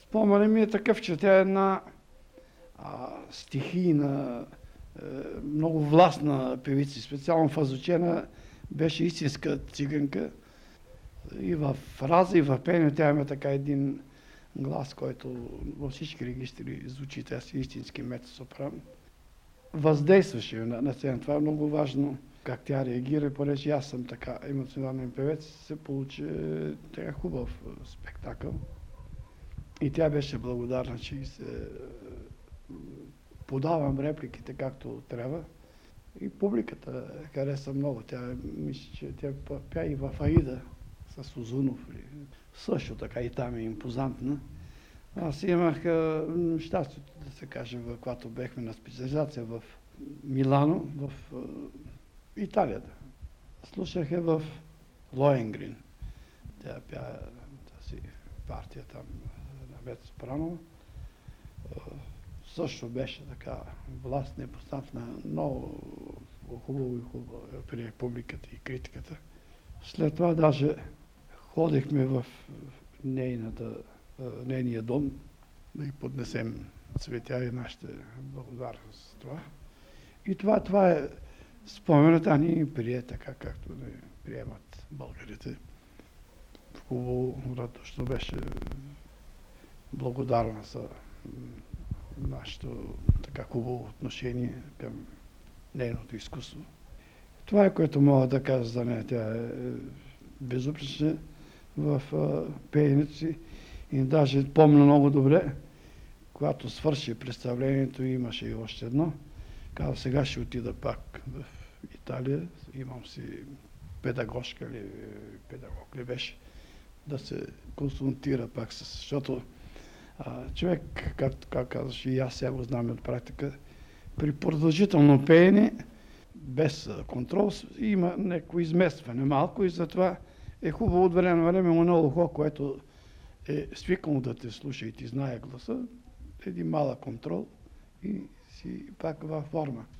Споменът ми е такъв, че тя е една стихийна, много властна певица. Специално в Азучена беше истинска циганка. И в раза, и в пеене тя има така един глас, който във всички регистри звучи. Тя си истински мецо-сопран. Въздействаше на сцена. Това е много важно. Как тя реагира, понеже аз съм така емоционален певец, се получи така хубав спектакъл. И тя беше благодарна, че се подавам репликите както трябва. И публиката хареса много. Тя мисля, че тя пя и в Аида с Озунов. Също така и там е импозантна. Аз имах щастието да се каже, когато бехме на специализация в Милано, в Италия. Слушах я в Лоенгрин. Тя пя тази партия там на мецо-сопрано. Също беше така властна и постатна, много хубаво и хубаво при публиката и критиката. След това даже ходихме в нейния дом да й поднесем цветя и нашите благодарност за това. И това е споменът, а ни прие така, както не приемат българите. Хубаво, радостно беше благодарна за нашето така хубаво отношение към нейното изкуство. Това е, което мога да кажа за нея. Тя е безупречна в пеенето си и даже помня много добре, когато свърши представлението, имаше и още едно. Каза, сега ще отида пак в Италия, имам си педагог ли беше, да се консултира пак защото човек, както казваш, и аз сега го знам от практика, при продължително пеене, без контрол, има някакво изместване малко и затова е хубаво от време на време много ухо, което е свикано да те слуша и ти знае гласа, един малък контрол и си пак във форма.